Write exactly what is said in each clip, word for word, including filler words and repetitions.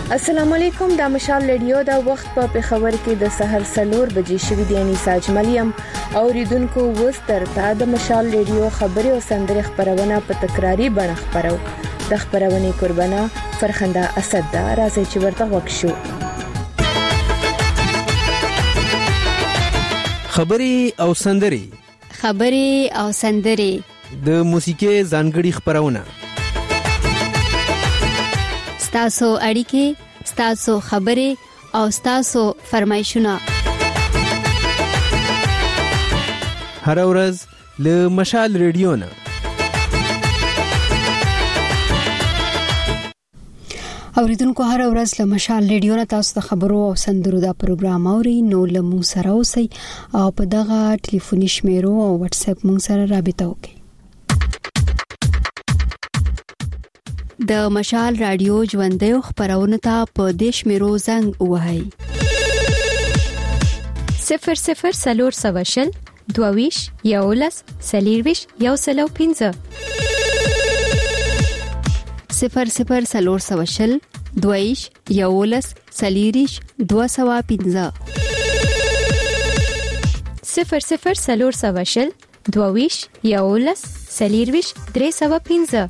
السلام علیکم، د مشال رادیو دا وخت په پېښور کې د سحر سلور بجې شوې دی. اني ساج ملیم اوریدونکو وستر ته د مشال رادیو خبري او سندري خبرونه په تکراری بڼه خبرو. د خبرونې قربانه فرخنده اسد دا راځي چې ورته وښیو. خبري او سندري خبري او سندري د موسیقي ځانګړي خبرونه ستاسو اړیکې، ستاسو خبرې او ستاسو فرمایشونه هر ورځ له مشال رادیو نه. اوریدونکو هر ورځ له مشال رادیو نه تاسو د خبرو او سندرو دا پروګرام اوري. نو له مو سره اوسئ او په دغه ټلیفوني شمیرو او واتس اپ مون سره رابطه وکړئ. د مشال رادیو ژوندۍ خبرونه ته په دیش میرو زنګ وهاي صفر صفر سلور سواشل دوویش یولس سلیرویش یو سلو پینزه صفر صفر سلور سواشل دوویش یولس سلیریش دو سوا پینزه صفر صفر سلور سواشل دوویش یولس سلیرویش درې سوا پینزه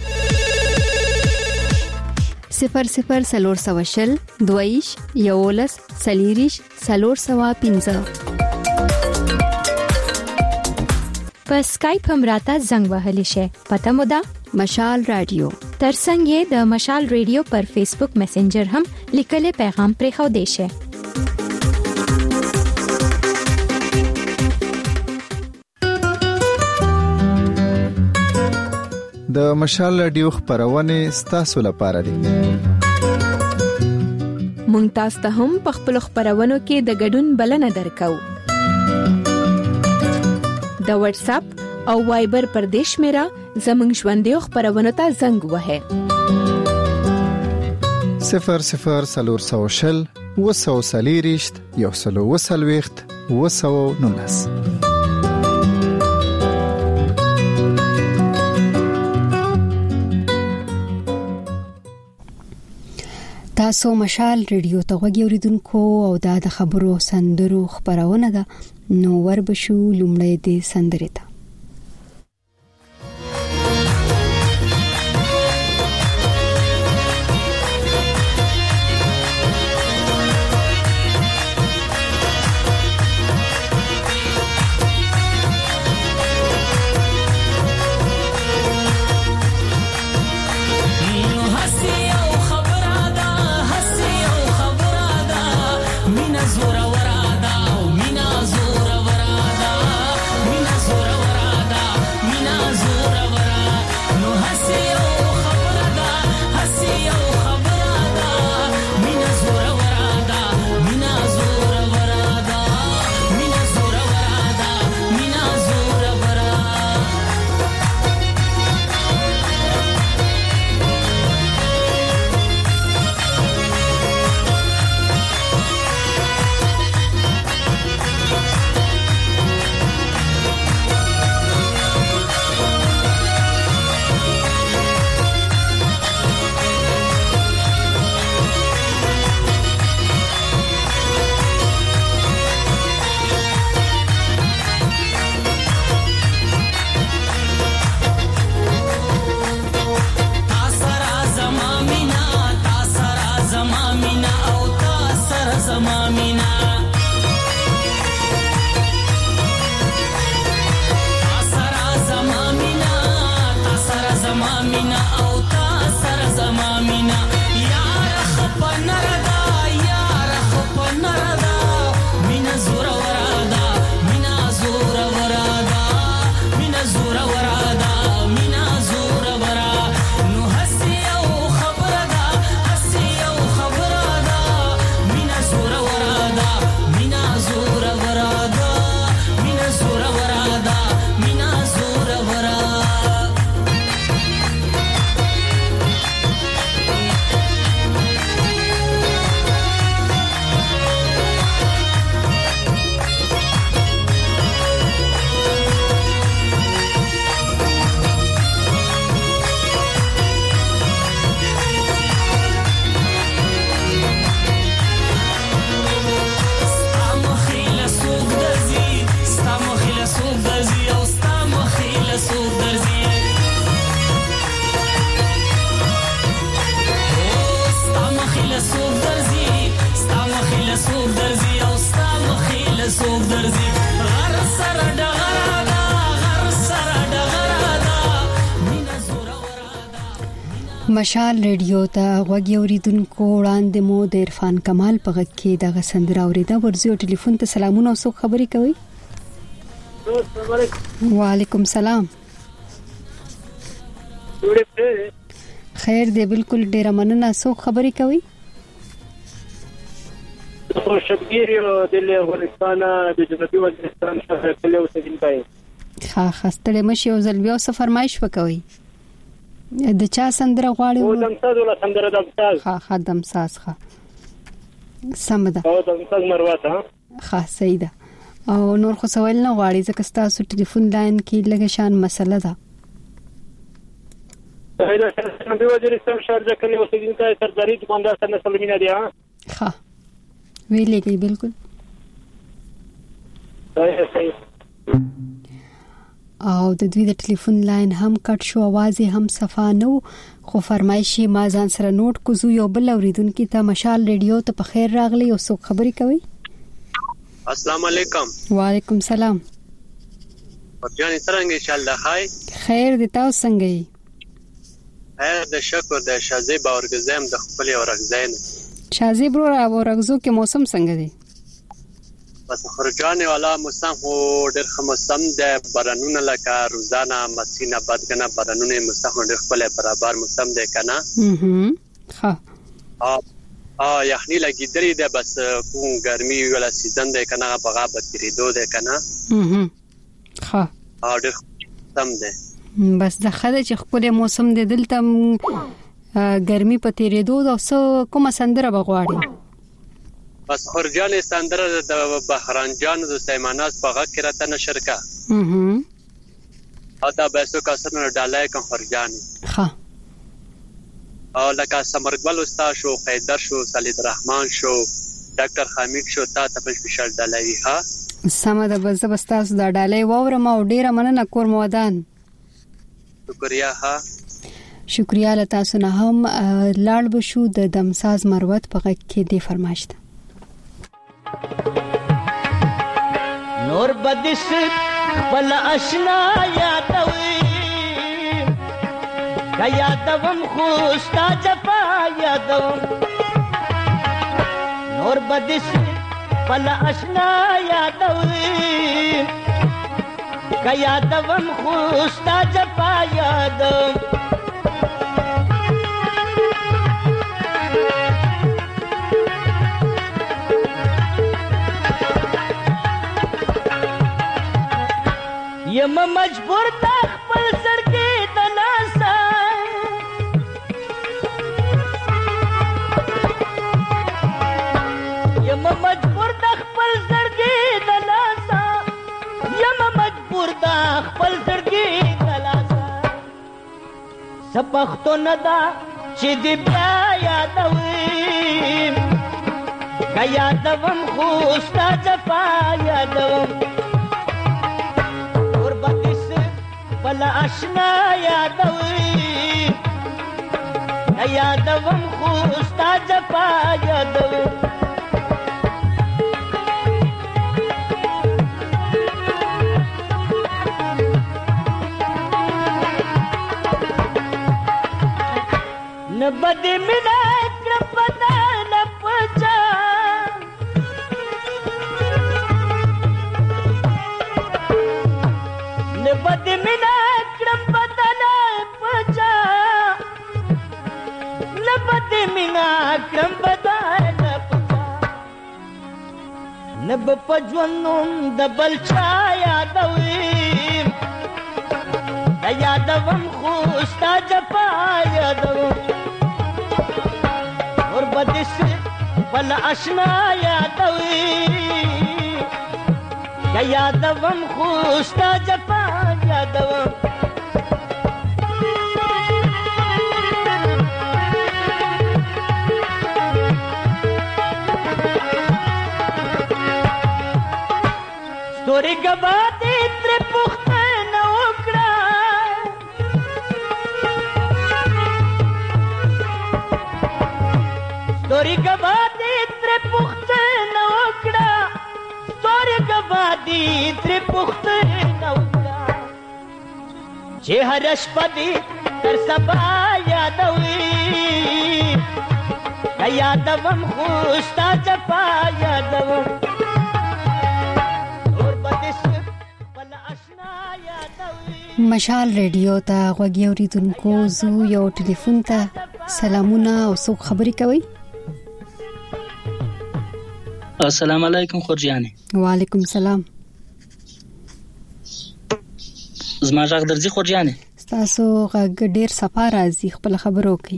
صفر صفر سلور سواشل دویش یولس سلیریش سلور سوا پینزه. په سکایپ هم راته زنګ وهلی شي. پته مو ده مشال رادیو. ترڅنګ یې د مشال رادیو پر فیسبوک میسنجر هم لیکلي پیغام پرې خو دی شي. د مشال رادیو خبرونه ستاسو لپاره دي. مونږ تاسو ته هم په خپل خبرونو کې د ګډون بلنه درکو. د واتس اپ او وایبر پر دیش میرا زمنګ ژوندۍ خبرونه ته زنګ وهه صفر صفر سلور سوشل وسو سلیریشت یو سلو وسلويخت وسو نونس. تاسو مشال رادیو ته غوږی اوریدونکو او دا د خبرو سندرو خبرونه ده. نو وربشو لومړی د سندرې ته. مشال ریډیو ته غوږی اوریدونکو وړاندې مو د عرفان کمال په غږ کې د غسندره اوریدا ورزيو ټلیفون ته سلامونه او څوک خبري کوي. السلام علیکم. وعلیکم سلام. خیر دی بالکل ډیر مننه. څوک خبري کوي؟ او شبګیر یو د افغانستان د جنوبي وزیرستان شهر کله اوسېدونکی. ها خاصه مشي او زلبیا او فرمایش وکوي. د چا سندره غواړي؟ او دمساز ولا سندره دمساز. ها ها دمساز ها. سمده. او دمساز مروته. ها صحیح ده. او نور خو سوال نه غواړي ځکه تاسو ټلیفون لاین کې لږه شان مسله ده. دا جنوبي وزیرستان شهر کله اوسېدونکی سرداري دکاندار سره سلمینه دی. ها ویلې کې بالکل صحیح. او د دوی د ټلیفون لاین هم کټ شو، आवाज هم صفا نو، خو فرمایشي ما ځان سره نوٹ کوزو. یو بل اوریدونکو ته مشال ریډیو ته په خیر راغلی او څوک خبري کوي؟ السلام علیکم. وعلیکم سلام. ورجاني څنګه ان شاء الله خای؟ خیر دي تاسو څنګه یې؟ خیر د شکر د شازي باورګزم د خپل اورګزین. شازي برو را اورګزو کې موسم څنګه دی؟ بس خرجانه والا موسم هو ډېر ښه موسم ده. بارانونه لکه روزانه مسینه بدګنه بارانونه موسم ډېر خپل برابر موسم ده کنه. هم ها ا ا یخنی لګیدري ده بس کوم ګرمي ولا سیزن ده کنه بغا بکریدو ده کنه. هم ها ا ډېر موسم ده. بس د خدای چې خپل موسم ده دلته ګرمي په تیریدو ده. اوس کومه سندره بغواړي؟ بس خرجانه سندره د بهرانجان د سیماناز په غږ کې راته نشر کا. هم او دا بیسو کاسنه ډالای کوم خرجانه. ها او لکه سمرګل استاد شو، قیدر شو، سلید رحمان شو، ډاکټر حمید شو، تا ته په سپیشل ډالای. ها سمه ده. بس بس تاسو دا ډالای وورم او ډیره مننه کور مودان. شکریا. ها شکریا له تاسو نه هم لاړ بشو د دمساز مروت په غږ کې دی فرمایشت. نور بدس خپل آشنا یادوي کا یادوم خوستا جفا یادوم. نور بدس خپل آشنا یادوي کا یادوم خوستا جفا یادوم. یم مجبور تا خپل سړکی د ناسا یم مجبور تا خپل سړکی د ناسا یم مجبور تا خپل سړکی د ناسا سپختو ندا چې دی بیا یادوي کا یادوم خوستا جفا یادوم. بلا آشنا یادوي یادوم خوستا جفا یادوم. نبد مینا کرپدا نپچا نبد مینا نب پجونم دبل چا یادوي دا یادوم خوستا جفا یادوم. اور بدس بل آشنا یادوي دا یادوم خوستا جفا یادوم. ستوري گباتي تر پختنه وکړه ستوري گباتي تر پختنه وکړه ستوري گباتي تر پختنه وکړه چې هر شپه دې تر سبا یادوي یا یادوم خوستا چپا یادوم اور بدش پل آشنا یادوي. مشال ریډیو ته غوږی اوریدونکو زو یو ټلیفون ته سلامونه او څوک خبري کوي؟ السلام علیکم خورجانه. وعلیکم السلام. زما ژغ درځي خورجانه؟ تاسو غږ ډیر صفا راځي، خپل خبرو کوي.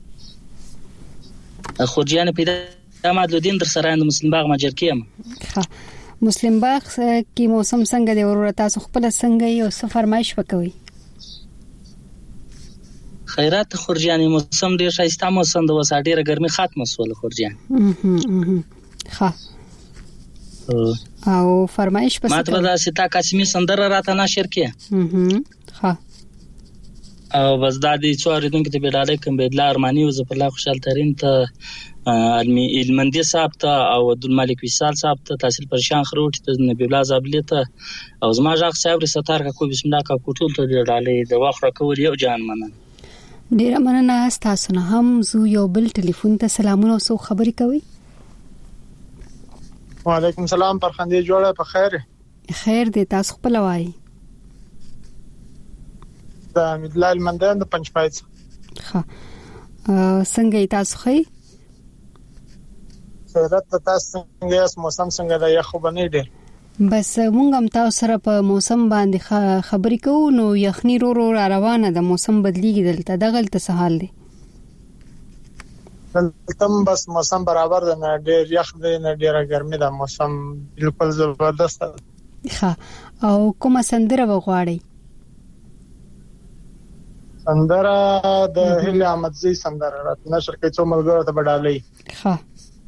خورجانه پیدا مادلودین در سره د مسلم باغ ماجرکیم. ښه، مسلم باغ کې موسم څنګه دی ورور؟ تاسو خپل څنګه یو څه فرمایش وکوي؟ خیرات خورجانه، موسم ډیر ښایسته موسم د وسه ډیره ګرمي ختمه شول خورجانه. ښه، او فرمایش پس ماته دا ستا قاسمی سندره راته نشر کې. ښه، او بس دا دي څو اوریدونکو ته بیډاله کوم بدلا ارمانی او زپرلا خوشحال ترين ته علمي المندي صاحب ته او عبدالملک وصال صاحب ته تحصیل پرشان خروټ ته نبی الله زابلی ته او زما ژغ صاحب رستار کا کو بسم الله کا کوټول ته بیډاله د واخره کول یو جان منن. ډیره مننه. تاسو نه هم زو یو بل ټلیفون ته سلامونه او څوک خبري کوي؟ وعلیکم السلام. پرخندې جوړه په خیر؟ خیر دې، تاسو خپل وایي؟ د مدلال المندان د پنځپایڅ. ښه، څنګه تاسو خې؟ خیرت تاسو څنګه یاست؟ موسم څنګه دی؟ یخو بنې ډېر. بس مونږ هم تاسو سره په موسم باندې خبرې کوو. نو یخنی رو رو روانه ده، موسم بدلیږي دلته. دغلته څه حال دی؟ دلته بس موسم برابر ده، نه ډېر یخ دی نه ډېره ګرمي ده. موسم بالکل زبردست ده. ښه، او کومه سندره وغواړئ؟ سندره د هیله احمدزی سندره رات نشر کې څو ملګرو ته بډالې. ښه،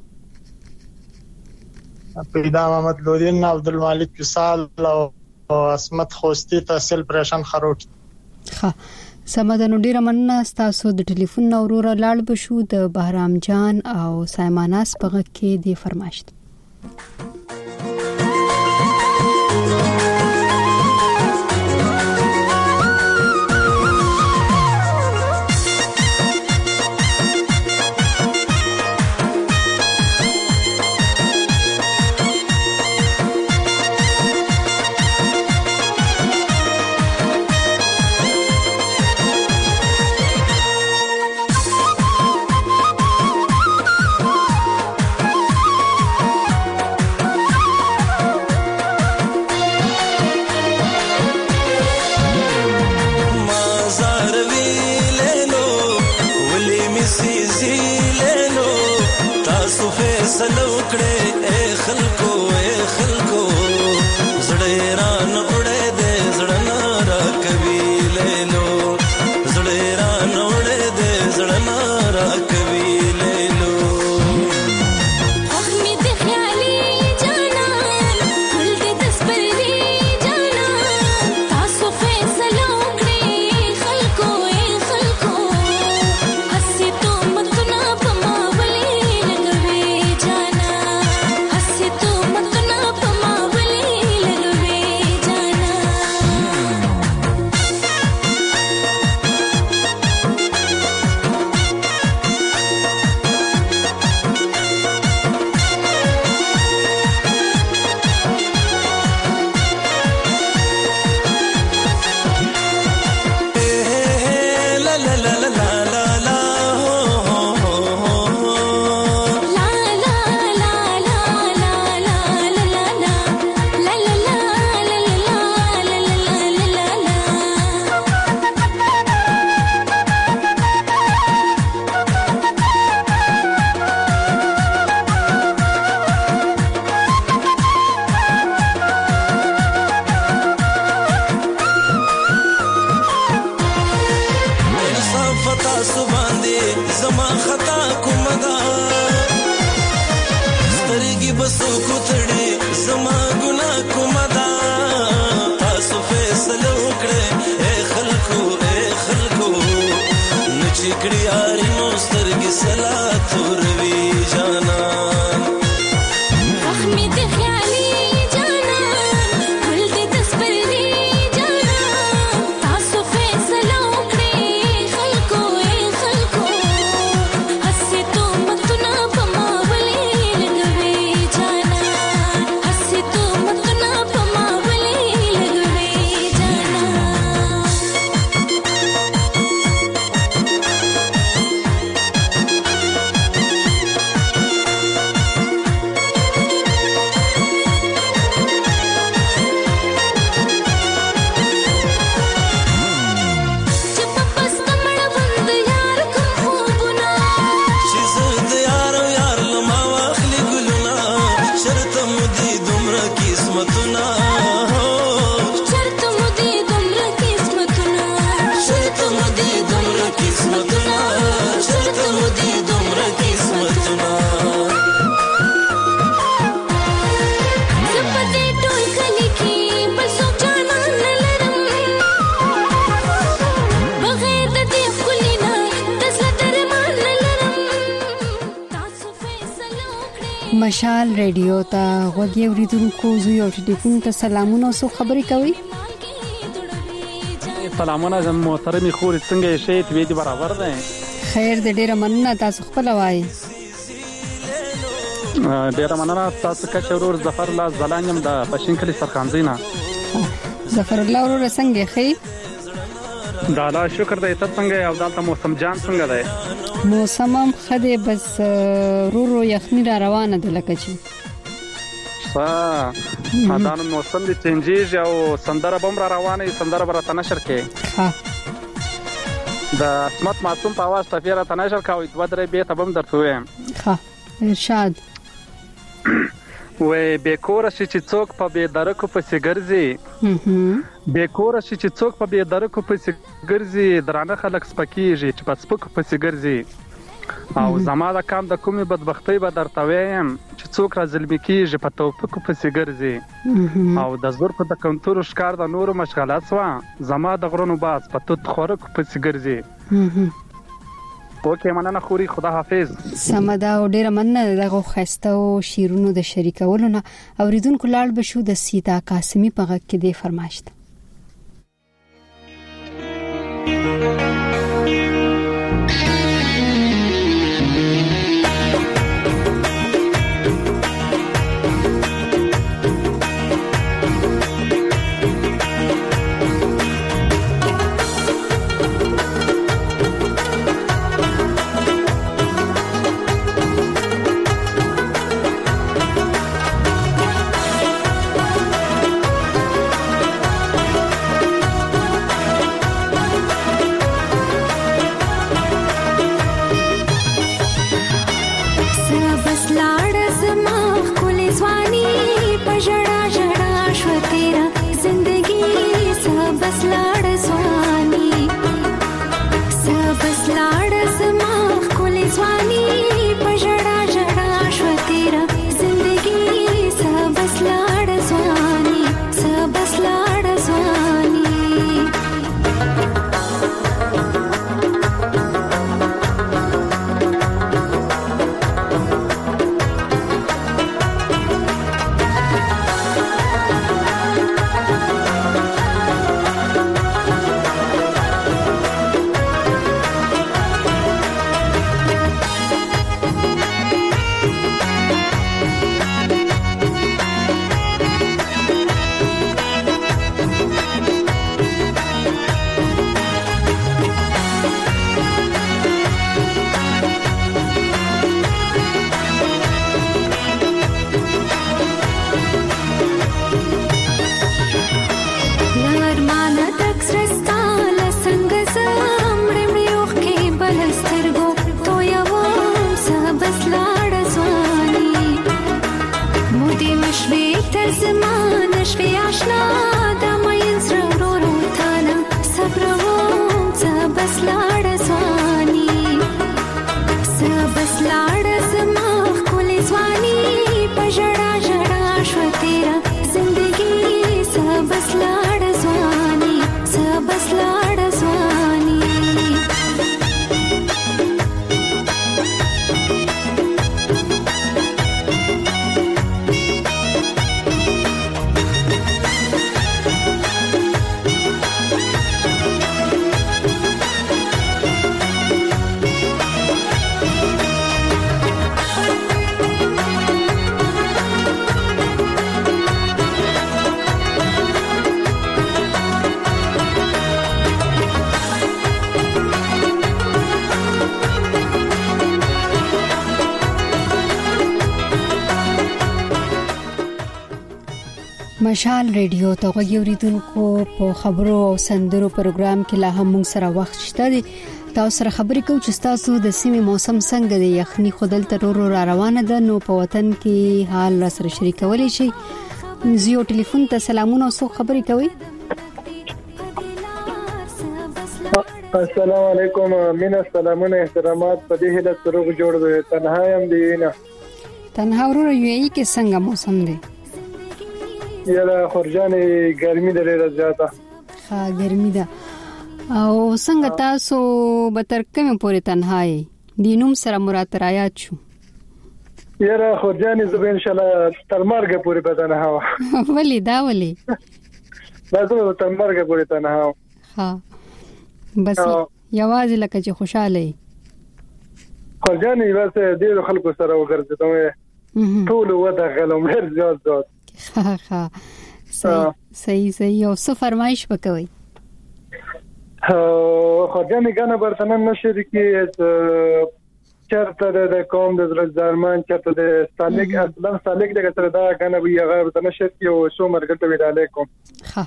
پیدا محمد لودین، عبدالملک وصال او اسمت خوستی تحصیل پرشان خروټ. ښه، سمدنو ډیره مننه. تاسو د ټلیفون اورور لاړ بشو د بهرام جان او سایماناس په غږ کې دی فرمایش. مشال ریډیو ته غوږی اوریدونکو زو یو ټلیفون ته سلامونه او خبرې کوي. سلامونه زم محترمي خور څنګه شې ته دې برابر ده؟ خیر دې ډیره مننه تاسو خپل وای. ډیره مننه تاسو کچ ورور ظفر الله زلانم د پښین کلی سرخانزینا. ظفر الله ورور څنګه خې؟ دا لا شکر دې ته څنګه او دالته موسم جان څنګه ده؟ موسم هم خده بس رورو یخنی را روانه ده لکه چې ها دا نو موسم دې چینجیږي او سندره بم را روانه سندره بر تنشر کې ها د اسمت معصوم په आवाज تفیره تنشر کاوه دوه درې به ته بم درته وایم. ها ارشاد وې بیکور شي چې څوک په بے درکو پسې ګرځي بیکور شي چې څوک په بے درکو پسې ګرځي درانه خلک سپکیږي چې په سپکو پسې ګرځي او زما د کام د کومي بدبختی به درته وایم چې څوک را ظلمي کیږي په توپکو پسې ګرځي او د زور په د کنټرول ښکار د نورو مشغلات سوا زما د غرونو باز په توت خورک پسې ګرځي. اوکې مننه خوري خدا حافظ. سمدا او ډیره مننه دغه خسته او شیرونو د شریکولو نه اوریدونکو لاړ بشو د سیتا قاسمی په غږ کې دی فرمایشت. مشال ریډیو ته غوږی اوریدونکو په خبرو او سندرو پروګرام کې لا هم موږ سره وخت شته دي. تاسو سره خبرې کوو چې تاسو د سیمې موسم څنګه دی. یخني خودل تر را روانه ده نو په وطن کې حال را سره شریکولی شي. زیو ټلیفون ته سلامونه او خبرې کوي. السلام علیکم مینا سلامونه احترامات په دې هله سره جوړ دی. تنها يم دی نه تنها ورو یوي کې څنګه موسم دی؟ یلا خورجانې ګرمي ده ډېره زیاته. ها ګرمي ده. او څنګه تاسو به تر کومه پورې تنها یې؟ د نوم سره مراد رایات شو. یاره خورجانې زه ان شاء الله تر مرګ پورې به تنها وم. ولی دا ولی بس تر مرګ پورې تنها وم. ها بس یوازې لکه چې خوشاله یې خورجانې بس ډېر خلکو سره وګرځېدم ټول ودا غلم ډېر زیات زیات. ها ها صحیح صحیح صحیح. او څه فرمایش وکوي؟ خورجانې غانا برتنه نشری کې چرته د قوم د درمان چرته د سالک اصلا سالک دغه سره دا غانا وی هغه برتنه شر کې او شو مرګ ته ویل علیکم. ها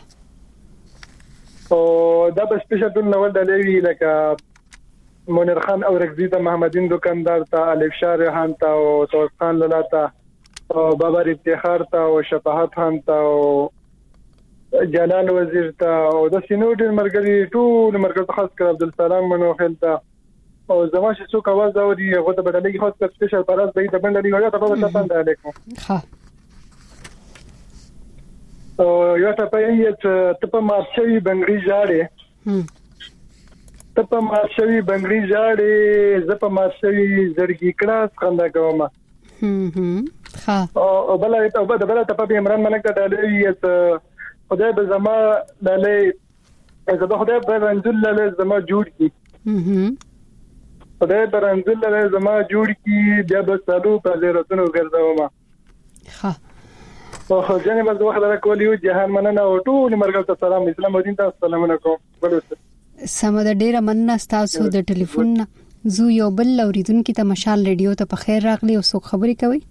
او دا به سپیشل ټول نو ولدلې لکه منیر خان او رغزی د محمدین دکاندار ته الف شارحان ته او توس خان لاله او بابا افتخار ته او شفاعت خان ته او جلال وزیر ته او د سینوډ مرګري ټول مرګ خاص کړ عبد السلام منوخل ته او زما چې څوک आवाज اوري هغه ته بدلېږي خاص کر سپیشل پراز به د بندري وجه ته په تاسو علیکم. ها او یو ته په یوه ته په مارشوي بنگړي جاړي ته په مارشوي بنگړي جاړي ز په مارشوي زړګي کړه څنګه کومه. هم هم ها او بل ته په بل ته په عمران ملک ته ډالې خدای به زما لاله زما خدای به رنزل لاله زما جوړ کی. هم خدای به رنزل لاله زما جوړ کی بیا به سالو په زیرتونو ګرځاوم. ها او خو جنې بس وخت راکولی او جهان مننه او ټول مرګ ته سلام اسلام دین ته السلام علیکم. سم د ډیره مننه تاسو د ټلیفون زو یو بل اوریدونکو ته مشال ریډیو ته په خیر راغلی او څوک خبرې کوي؟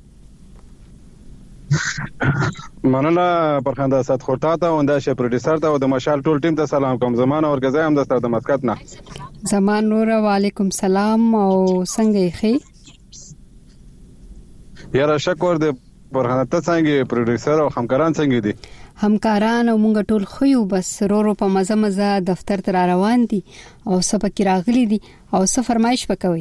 مننه پرخنده اسد خورتا ته او د شه پروډوسر ته او د مشال ټول ټیم ته سلام کوم. زمانه ورګزای هم د ستاسو د مسکت نه زمان نور وعلیکم سلام او څنګه یې خې؟ یاره شکر دې پرخنده ته څنګه پروډوسر او همکاران څنګه دي؟ همکاران او مونږ ټول خو یو بس رو رو په مزه مزه دفتر ته روان دي او سبق راغلي دي او څه فرمایش وکوي؟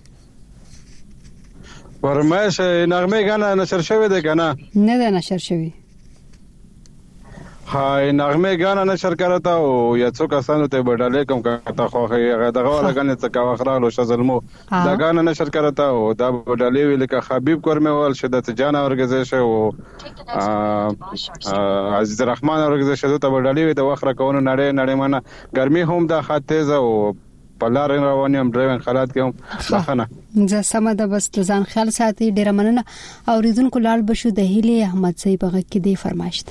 فرمایش نغمه غانا نشر شوی دی کنه؟ نه ده نشر شوی. های نغمه غانا نشر کرتا او یا څو کسانو ته بدلې کوم کته خو هغه دغه ولګنه څه کا وخرالو شزلمو دا غانا نشر کرتا او دا بدلې ویل ک حبیب کورمول شدت جان اورګزیشه او عزیز الرحمن اورګزیشه ته بدلې د وخره کونه نړۍ نړۍ منه ګرمي هم د خاطه او پلار رواني هم ډرایوینګ حالات کې هم ځخنه زه سم ده بس ځان خیال ساتي ډیر مننه. اوریدونکو لال بشو د هیله احمد زئی بغه کې دی فرمایشت.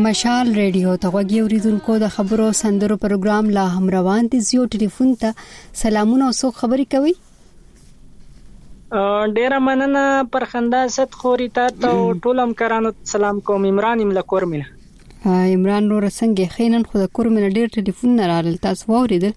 مشال ریډیو ته غوږی اوریدونکو د خبرو سندرو پروګرام لا هم روان دي. زیو ټلیفون ته سلامونه او څوک خبري کوي؟ ډیره مننه پر خندا ست خوري ته ټولم کرانو سلام کوم. عمران املا کورمنه. عمران نور څنګه خینن خو د کورمنه ډیر ټلیفون نه رال تاسو ووریدل؟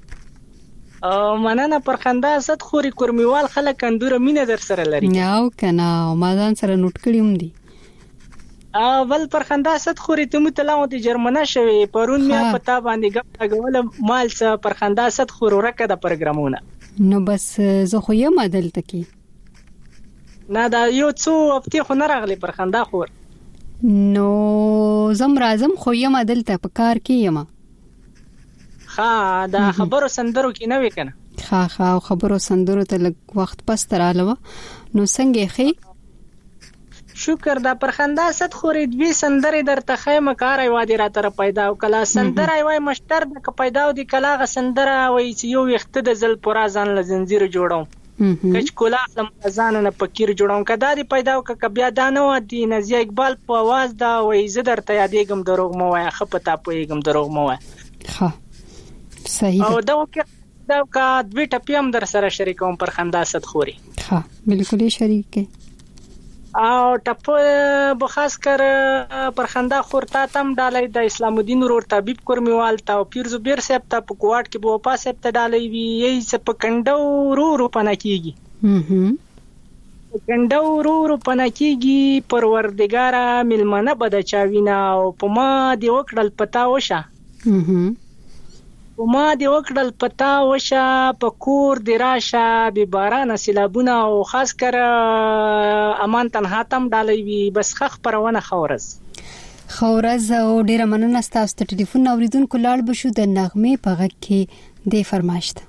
مننه پر خندا ست خوري کورمیوال خلک اندوره مینه در سره لري. یاو کنه ما ځان سره نوٹ کړیم دي. اول پر خندا ست خوري ته متلاو د جرمنه شوی پرون میا پتا باندې غپ غول مال څه پر خندا ست خور ورکه د پروګرامونه نو بس زه خو یم عدالت کې نه دا یو څو هفته خو نه راغلی پر خندا خور نو زم رازم خو یم عدالت په کار کې یم. ها دا خبرو سندرو کې نه وکنه ها ها خبرو سندرو ته لږ وخت پس تراله نو څنګه خې شکر دا پر خندا ست خوري دوی سندرې درته خیمه کار ای وادي را تر پیدا او کلا سندره وای مشتر د ک پیدا او د کلاغه سندره وای چې یو وخت د زل پورا ځان ل زنجیر جوړم کچ کولا لم ځان نه فکر جوړم کدا دی پیدا او ک بیا دانه و دی نزی اقبال په आवाज دا وای ز درته یادېګم دروغ مو وای خپتا پېګم دروغ مو وای. ها صحیح او دا وکړه دا کا دوی ټپیم در سره شریکوم پر خندا ست خوري. ها بالکل شریک او ټپ بخاص کر پر خندا خورتا تم ډالې د اسلام الدین ورور طبيب کورمیوال تا او پیر زبیر صاحب ته په کوټ کې بو پاس صاحب ته ډالې وی یی څه په کندو ورور پنه کیږي هم کندو ورور پنه کیږي پروردګارا ملمنه بد چاوینا او په ما دی وکړل پتا وشه هم ما دی وکړل پتا وشه په کور دی راشه به باران سیلابونه او خاص کر امان تنها تم ډالې وی بس خخ پرونه خورز خورز او ډیره مننه تاسو ته ټلیفون اوریدونکو لاړ بشو د نغمه په غږ کې دی فرمایشت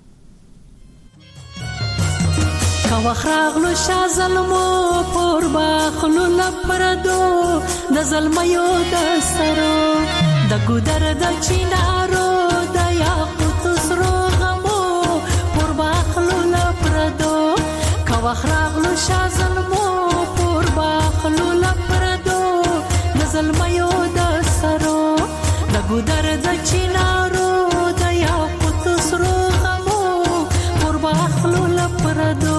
کا وخراغلو شا ظلمو پور باخلو لپردو د ظلميو د سرو د ګودر د چینارو د یاقوت سرو غمو پور باخلو لپردو کا وخراغلو شا ظلمو پور باخلو لپردو د ظلميو د سرو د ګودر د چینارو د یاقوت سرو غمو پور باخلو لپردو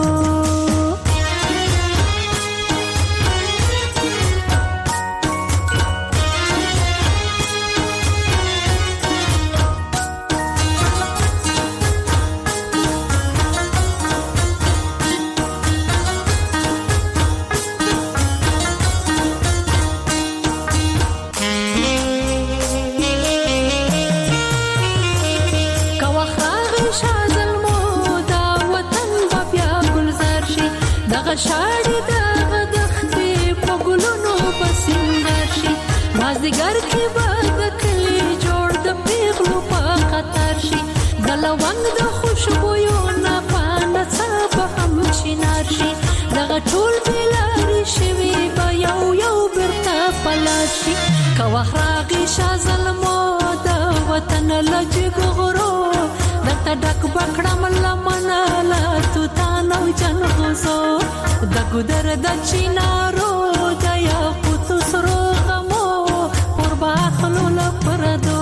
شاړې د غدختې په ګلونو پسندر شي مازدیګر کې به د کلي جوړ د پیغلو په خطر شي د لونګ د خوشبویو نه پاڼه څه به هم چینار شي دغه ټول بېلارې شوي به یو یو بیرته پلار شي که وخت راغی شا ظلمو د وطن له جګو غرو درته ډک به کړم لمنه له توتان او جنغوزو د ګودر د چینارو د یاقوت سرو غمو پر باخلو لپردو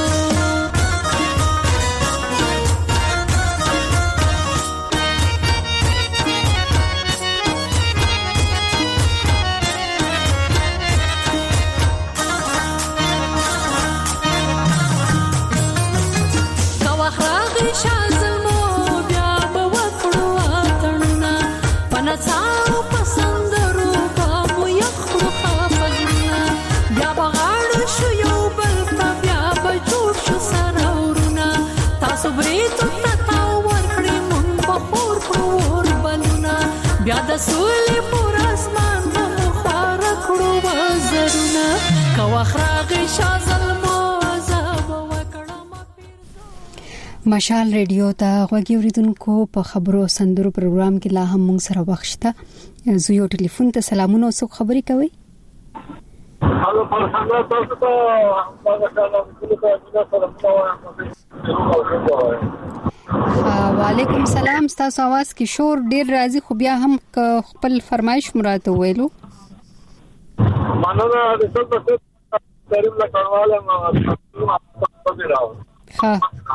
بیا د سولې پر اسمان په خار کړو وزرونه کا وخراغ شازلمو زاب وکړم. مشال ریډیو ته غوږی اوریدونکو په خبرو سندرو پروګرام کې لا هم موږ سره وخت شته. زه یو ټلیفون ته سلامونه او څوک خبري کوي؟ هغه په څنګه تاسو ته هغه سلام وعلیکم سلام. تاسو आवाज کې شور ډیر راځي خو بیا هم خپل فرمایش مراته ویلو. مننه د څه کریم له کډواله ما په دې راو ها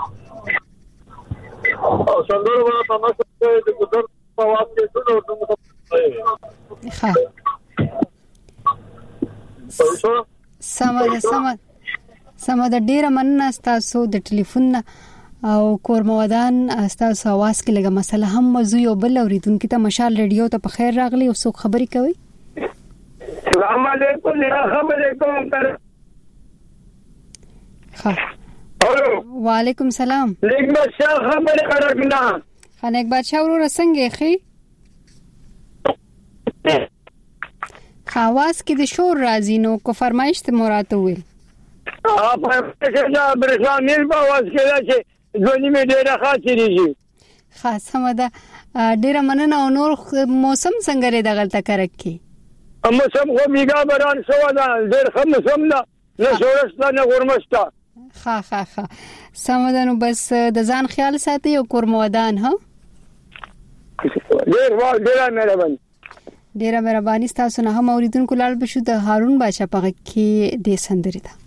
او څنګه ورو په تاسو د ګذر په واقع کې ټول ورته ها سمه سمه سمه د ډیره مننه تاسو د ټلیفون او کورمودان تاسو आवाज کې لګه مسله هم موضوع یو بل اوریدونکو ته مشال ریډیو ته په خیر راغلی او څوک خبري کوي السلام علیکم یا خبر علیکم تر ها وعلیکم سلام لیک بادشاہ خبر کړه خانک بادشاہ ورو څنګه خي خواص کې د شور راځي نو کو فرمایش ته مراد وي اپ څنګه برښنا په आवाज کې راځي ځونی مې ډېره خاطرېږي خاصه مده ډېره مننه او نور موسم څنګه لري دغه تکرک کې موسم خو میګا باران شو دا ډېر ښه موسم نه نه شورسته نه ګرمسته ها ها ها سمدنو بس د ځان خیال ساتي او کورمودان ها ډېر واه ډېر مهرباني ډیره مهرباني تاسو نه هم اوریدونکو لاړ بشو د هارون بادشاہ په کې د سندري ده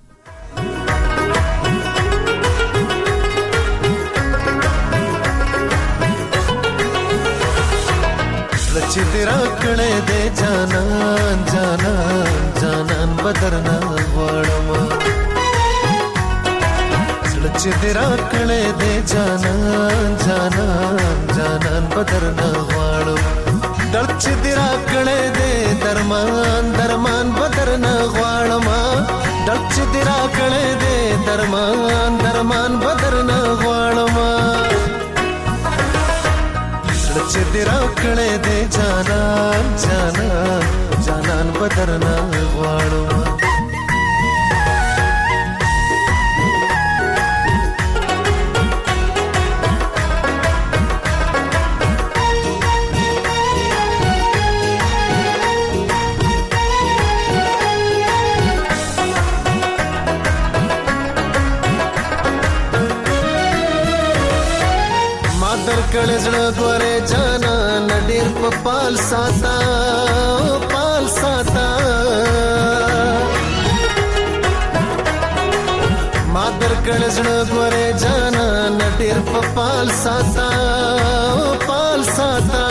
لچ تیرا کړه دې جانان جانان جانان بدرنا غواړم لچ تیرا کړه دې جانان جانان جانان بدرنا غواړم دړ چې دیرا کړه دې درمان درمان بدرنا غواړم دړ چې دیرا کړه دې درمان درمان بدرنا غواړم دړ چې دیرا کړه دې جانان جانان جانان بدرنا غواړم کړه زړه غوړې جانا نډیر په پال ساتا پال ساتا ما در کړه زړه غوړې جانا نډیر په پال ساتا پال ساتا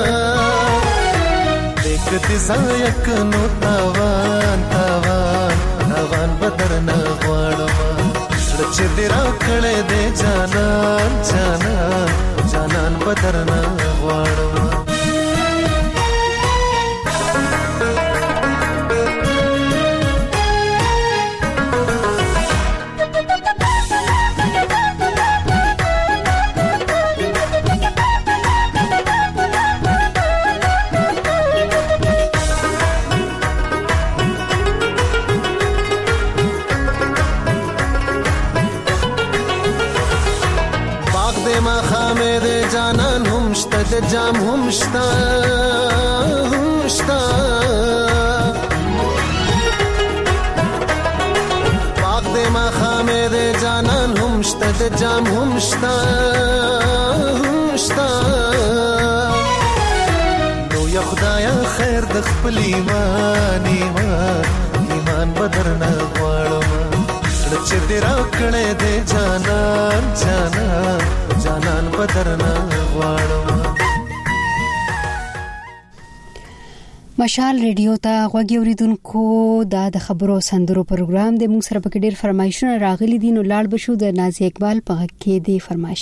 دکتي زایک نو تاوان تاوان تاوان بدرنا غواړم چې دیرا کړه دې جانان جانان جانان بدرنا غواړم د جام هم شتا هم شتا پاک دې ما خامې دې جانان هم شتا د جام هم شتا هم شتا نو یا خدایا خیر د خپل ایمان ایمان ایمان بدرنا غواړم چې دې را کړې دې جانان جانان جانان بدرنا غواړم مشال ریډیو ته غوږی اوریدونکو دا د خبرو سندرو پروګرام د موږ سره په ډیر فرمایشونه راغلي دي نو لاړ بشو د نازي اقبال په غږ کې دی فرمایش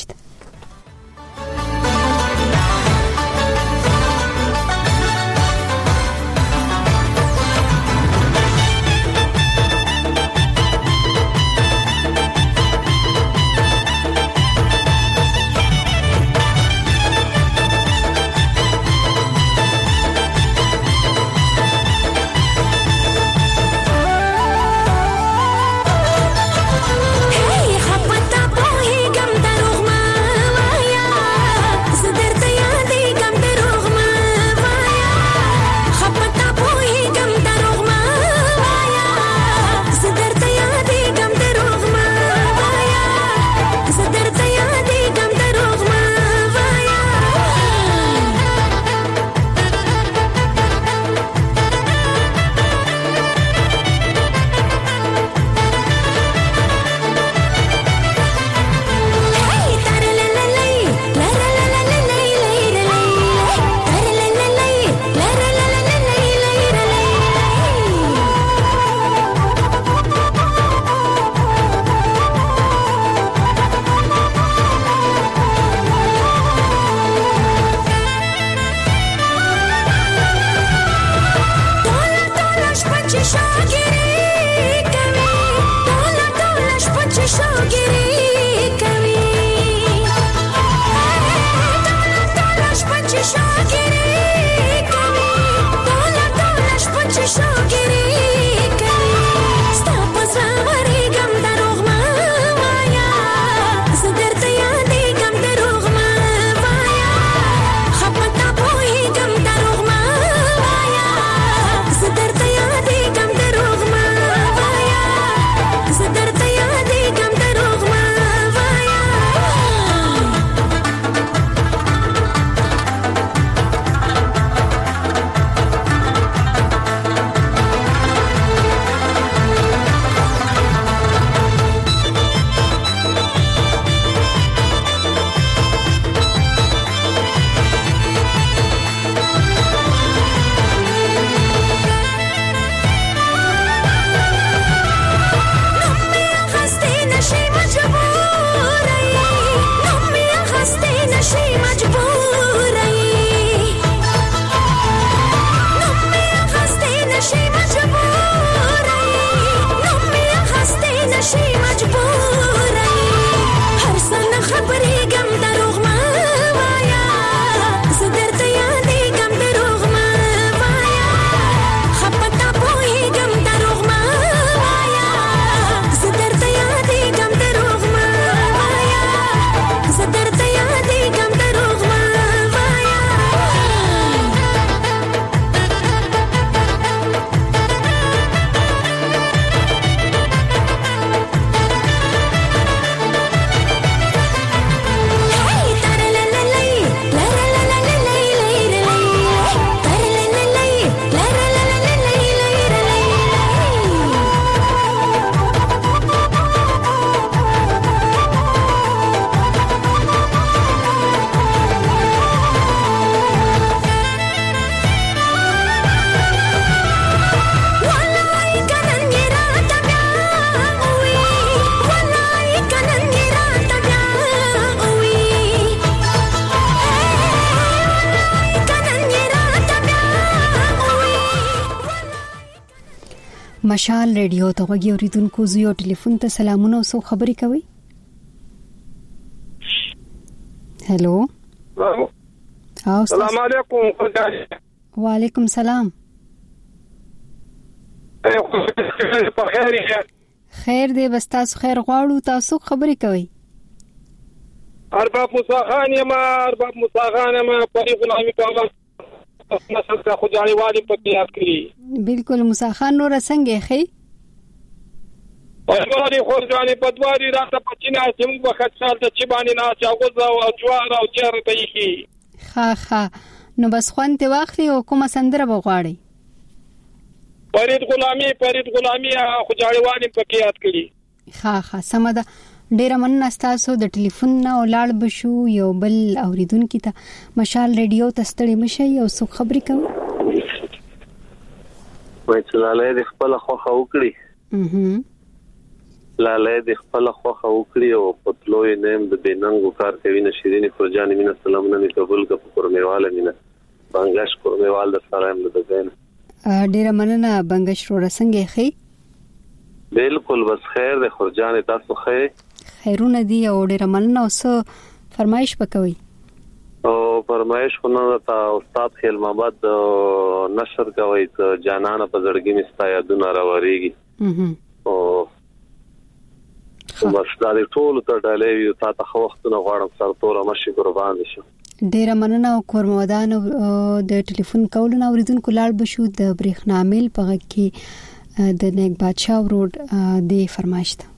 Hey, hapata po higam darugma مشال ریډیو ته غوږی اوریدونکو زیو ټلیفون ته سلامونه او سو خبري کوي. هلو السلام علیکم. وعلیکم سلام. خیر دی، بس تاسو خیر غواړو. تاسو خبري کوي. ارباب موسی خان یم ارباب موسی خان یم په غلامي په اواز نسل کا خدای والی په یاد کړی. بالکل موسی خان نور څنګه خي او ورته خورجاني په دواري راته پچینا سیم وخت سال ته چبانی نه چاغوز او جوار او چیرته یخي. ها ها نو بس خوانته واخلي او کومه سندره بغواړي. فرید غلامی فرید غلامی خدای والی په یاد کړی. ها ها سمدا ډیره مننه تاسو د ټلیفون نه ولاړ بشو. یو بل اوریدونکو ته مشال ریډیو ته ستړي مشي او څو خبري کوي. وای چې لاله د خپل خوخه وکړي. اها لاله د خپل خوخه وکړي او په تلوي نیم د بیننګو کار کوي. نشرینی فرجان مینه سلامونه می قبول کا پرمیواله مینه بنگش پرمیوال د سرایم د دین. ډیره مننه بنگش رو رسنګي خي. بالکل بس خیر د فرجان تاسو خیر خیرونه دی او ډیره مننه. اوس فرمایش وکوي. او فرمایش خو نه تا استاد خیل محمد نشر کوي ته جانانه په زړګي مستا یادونه راوړيږي. اها او بس دا ټول ته ډالې یو تا ته وختونه غواړم سر تور مشي قربان شي. ډیره مننه او کورمودان د ټلیفون کول نه اوریدونکو لاړ بشو. د برېښنا میل په غږ کې د نیک بادشاه روډ دی فرمایش ته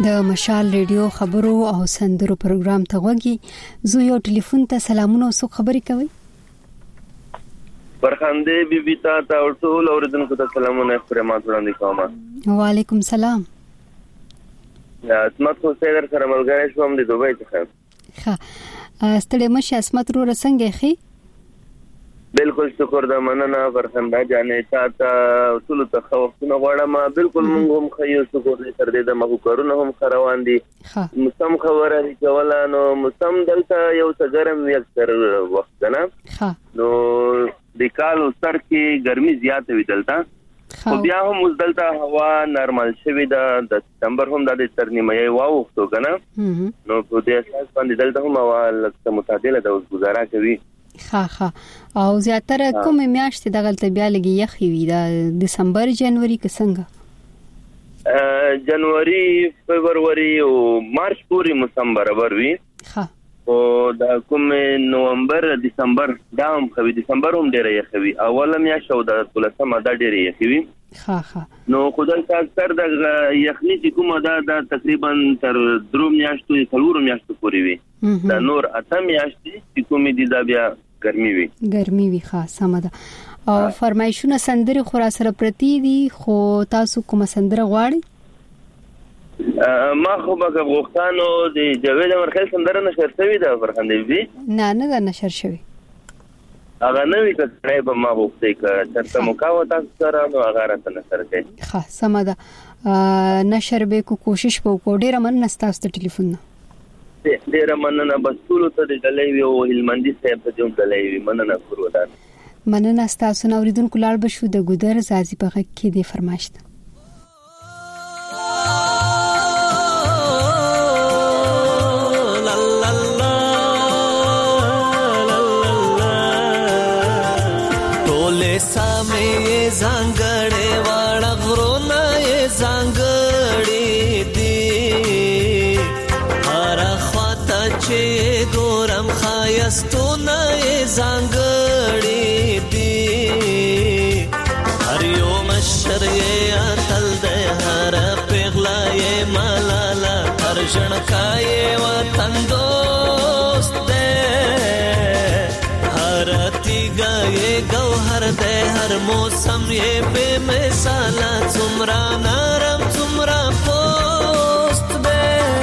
د مشال ریډیو خبرو او سندرو پروګرام ته وګورئ. زه یو ټلیفون ته سلامونه او خبرې کوي. برخانده بیبي تا ته ټول اوریدونکو ته سلامونه خبرمات وړاندې کوم. وعلیکم سلام. اسمت خو سیدر سره ملګری شوم د دوبۍ څخه. ښه ستړي مشه اسمت رو رسنګ خي. بالکل شکر د مننه برخانده جانې تا ته ټول ته خوښونه غواړم. بالکل موږ هم خیو شکر دې تر دې د مخ کارونه هم خروان دي. مسم خبره دي کوله نو مسم دلته یو څه ګرم وي اکثر وخت نه. نو د کال سر کې ګرمي زیاته وي دلته. خو بیا هم اوس دلته هوا نارمل شوی ده. د سپتمبر هم د تر نیمه واوښتو کنه. نو په دې اساس باندې دلته هم هوا لکه معتدله ده اوس گزاره کوي. ها ها او زیاتره کومه میاشت دغلته بیا لګي یخي وي د دسمبر جنوري کې څنګه؟ جنوري فبرवरी او مارچ پوری موسم برابر وي. ها او د کوم نومبر دسمبر دا هم خوي دسمبر هم ډیره یخوي. اوله میاشت او د ولسمه دا ډیره یخوي. ها ها نو خدای اکثر د یخني چې کومه دا د تقریبا تر درو میاشتو څلورو میاشتو پورې وي. دا نور اته میاشتې چې کومې دي دا بیا ګرمي وي. ګرمي وي ښه سم ده. او فرمایشونه سندري خورا سره پرتی دي خو تاسو کوم سندره غواړئ؟ ما خو به غوښتنو د جاوید امرخیل سندره نشر شوې ده فرخنده بي. نه نه ده نشر شوې. هغه نوې کړای به ما وختي ک ترته مکاوه تاسو سره نو هغه راته نشر کړي. ښه سم ده. نشر به کو کوشش وکړو. ډیره مننه تاسو ته ټلیفون نه. ډیره مننه بس ټول ته د دلایو او هلمندي صاحب ته هم دلایو مننه کړو. مننه تاسو نو اوریدونکو لاړ بشو د ګودر زازي په غږ کې د فرمایش ته. ټول سامې زنګړې واړه غرونه یې زنګړې دي. هر خواته چې ګورم خایستونه یې زنګړې دي. هر یو مشر یې اتل دی هر پیغله یې ملاله هر ژړکا یې وطن دوست دی. هر تیګه یې ګوهر دی هر موسم یې بے مثاله څومره نرم څومره پوست دی.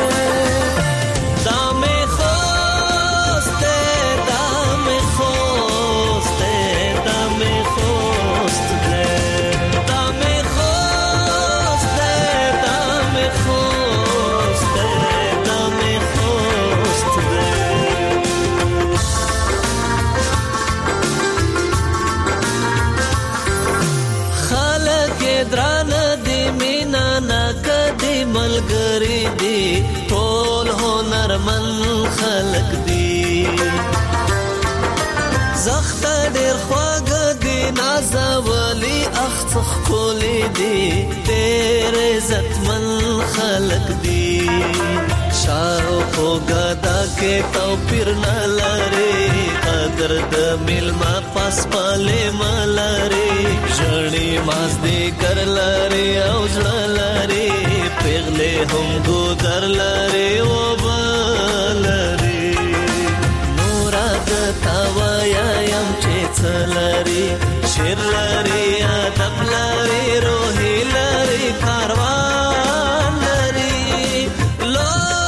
ملګری دی ټول هنرمن خلق دی. زخت ډیر خواږه دی نازولی اخڅخ کولی دی ډیر عزتمن خلق دی. شاو خو ګدا کې توپیر نه لري قدر د ملما پاس پاله ملري ژړې ماز دې کر لري او ځړ لري پیغله هم ګودر لري او بلري نورا د تاویا يم چې څلري شیر لري ادب لري روحي لري کاروان لري لو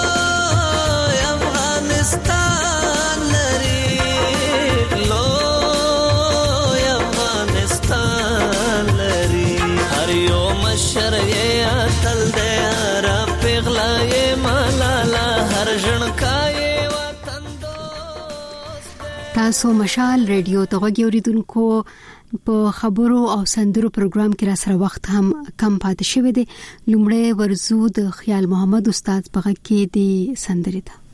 افغانستان لري لو افغانستان لري هر یو مشر یې اتل دی تاسو مشال ریډیو ته غوږی اوریدونکو په خبرو او سندرو پروګرام کې را سره وخت هم کم پاتې شوی دی. لومړی ورزو د خیال محمد استاد په غږ کې دی سندرې ده.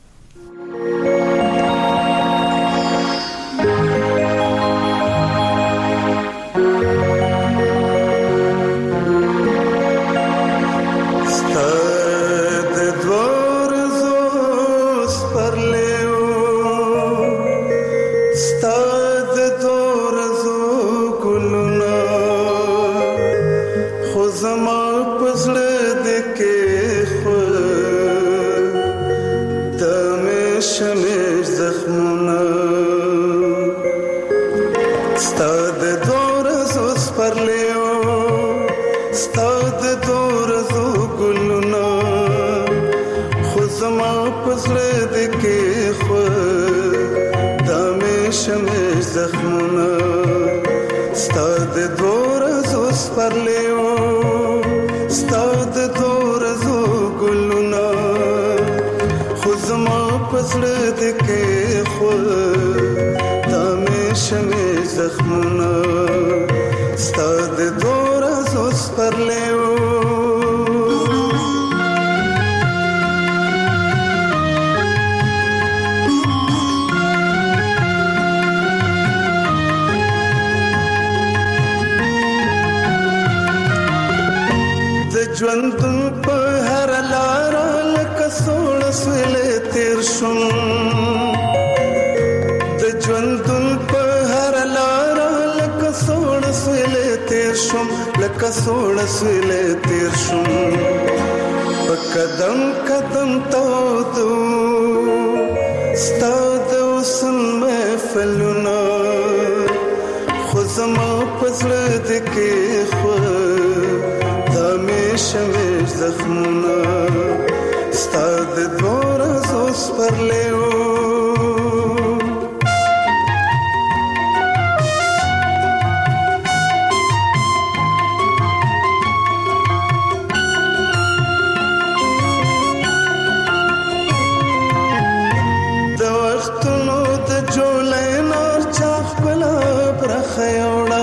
زما پزړه د کې خو پرلیو ستاد دور زو ګلونه خو زما پزړه دې کې خو د مې زخمونه ستاد دور زو پرلیو ستاد دور زو ګلونه خو زما پزړه دې کې خو د مې زخمونه ستاد دور زو پرلیو ژوندون په هر لار لکه سوړ سویلې تیر شوم د ژوندون په هر لار لکه سوړ سویلې تیر شوم لکه سوړ سویلې تیر شوم په قدم قدم تاودو ستا د حسن محفلونه خو زما په زړه دې کې خو شمیر زخمونه ستاد دور زوس پرلیو د وختونو د جولای نار چاخ بلا برخیوړه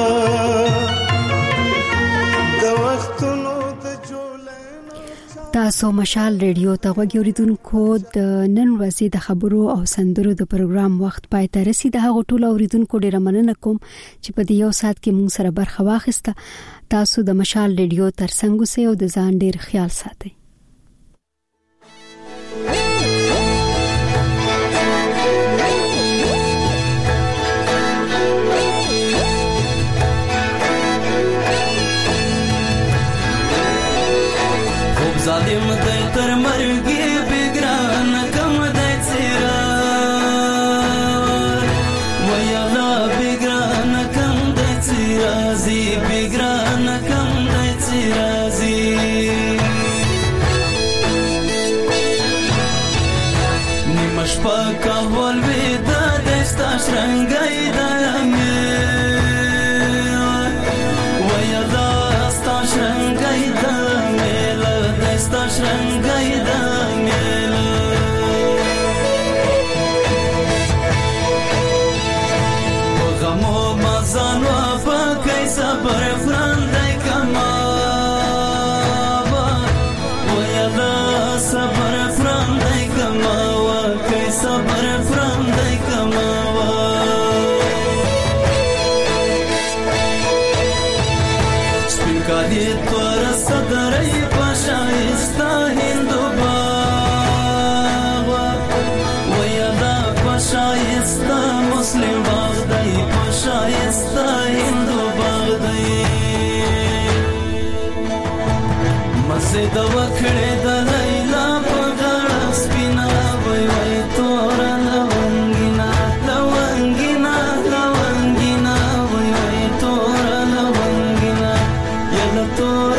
تاسو مشال ریډیو ته وګورئ د نن ورځې د خبرو او سندرو د پروګرام وخت پای ته رسید. هغه ټول اوریدونکو ډیره مننه کوم چې په دې یو ساعت کې مونږ سره برخه واخیسته. تاسو د مشال ریډیو ترڅنګ اوسئ او د ځان ډیر خیال ساتئ. ظالم دای تر مرګي بګران کم دای چیرې ویا لا بګران کم دای چیرې زی بګران کم دای چیرې زی نیمش پکا ول وې د دستا شرنګای دانګې ویا دا ستا شرنګای دانګې sta shrangai da mela gamo mazano pa kaisa par frandai kama wa ya da sabar frandai kama wa kaisa par frandai kama wa spinkadi tor sadrai شایسته هندو باغ ویا دا شایسته مسلم باغ دی شایسته هندو باغ دی مسجد وکړه د لیلا په غاړه سپینا وای وای تور لونګینا لونګینا لونګینا وای وای تور لونګینا یلا تور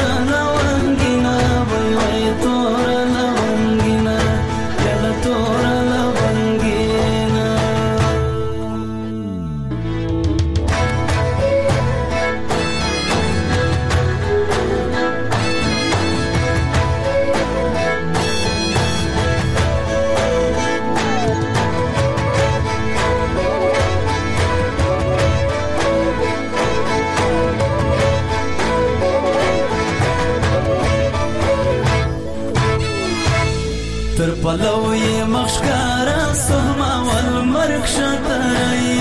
پلوی مخشکارا سهما والمرک شترئی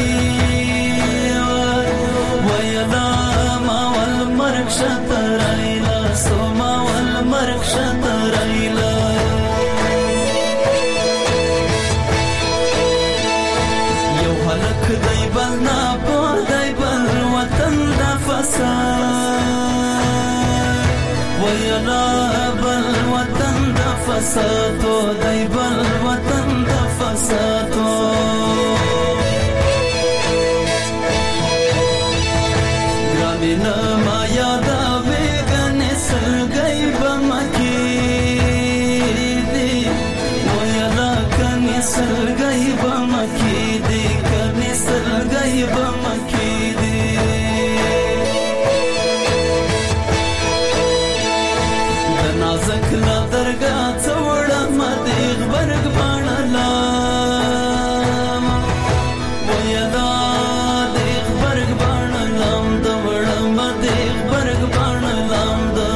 ویدا ما والمرک شترئی لا سهما والمرک شترئی لا یو حلق دی بلنا پو دی بل وطن دا فساد ویدا بل وطن دا فسادو دی بل وطن دا فسادو گرامی نمایا برګا څوړه مدیغ برګ باڼلا ویدا دیغ برګ باڼلام دوړه مدیغ برګ باڼلام دا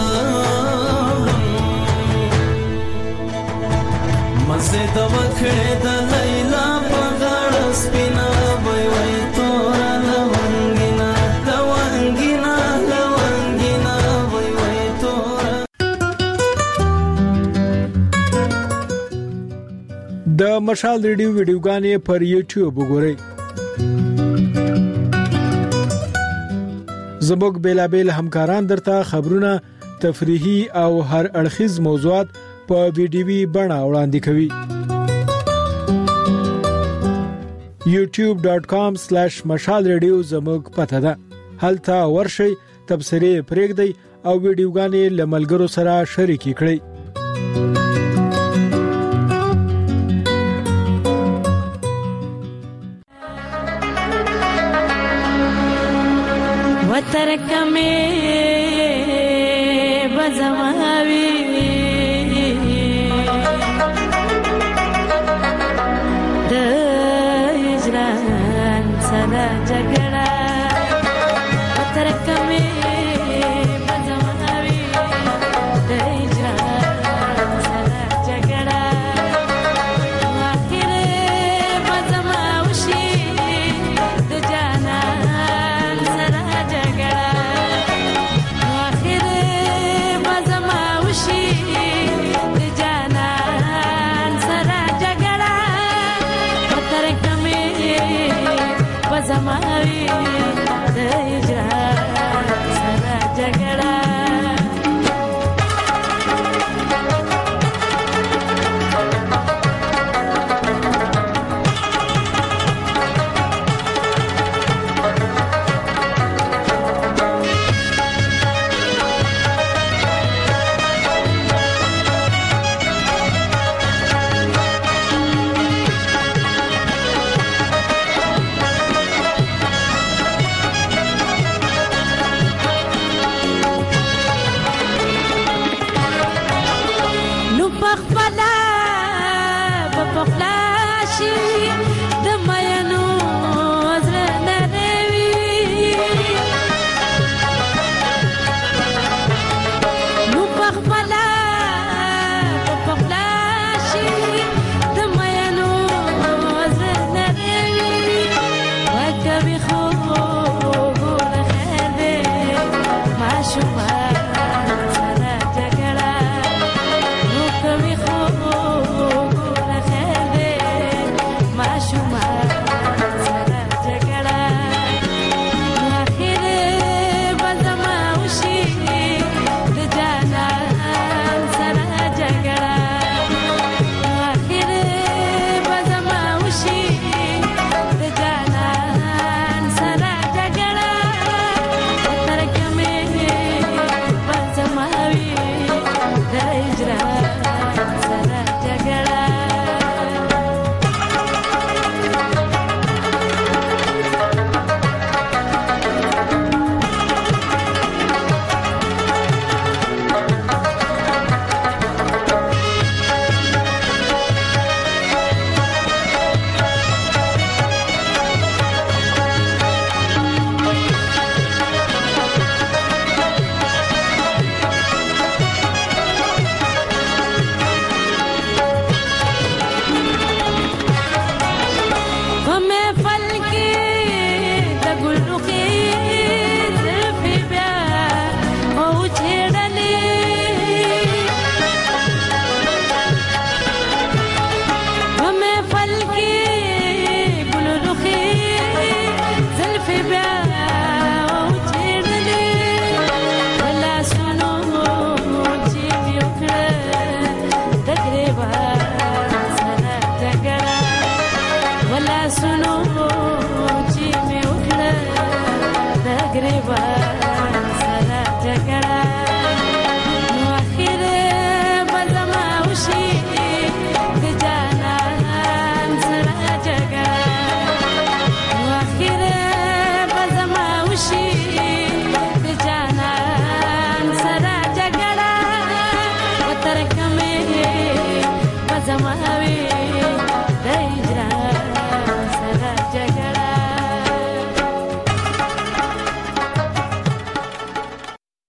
مزه د وکړه د لیلا په غاړه سپینا وای وای تور لونګینا لونګینا لونګینا وای وای تور. د مشال ریډیو ویډیوګانې پر یوټیوب وګورئ. زموږ بیلابل همکاران درته خبرونه، تفریحي او هر اړخیز موضوعات په ویډیوي بڼه وړاندې کوي. یوټیوب ډاٹ کام سلیش مشال ریډیو زموږ پته ده. هلته ورشئ، تبصرې پرېږدئ او ویډیوګانې له ملګرو سره شریکې کړئ. وترک میں